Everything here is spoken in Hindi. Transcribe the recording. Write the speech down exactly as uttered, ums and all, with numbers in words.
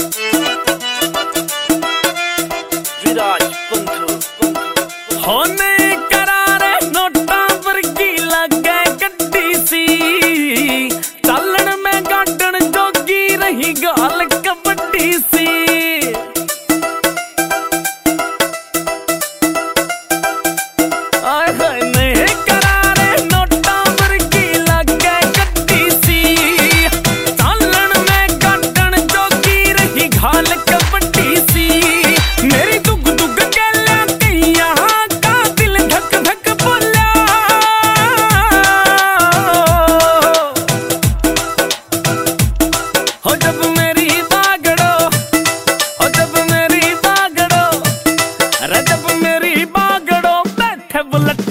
विराज पंथू होने करारे नोटा वर्गी लगे गड्डी सी, चालन में गाडन जोगी रही गाल कबड्डी सी। आए हाय नए करारे नोटा वर्गी लगे गड्डी सी, चालन में गाडन जोगी रही गाल कबड्डी सी। मेरी दुग दुग गैला कैया का दिल धक धक बोला, हो जब मेरी बागड़ो, हो जब मेरी बागड़ो, अरे जब मेरी बागड़ो बैठे बुलेट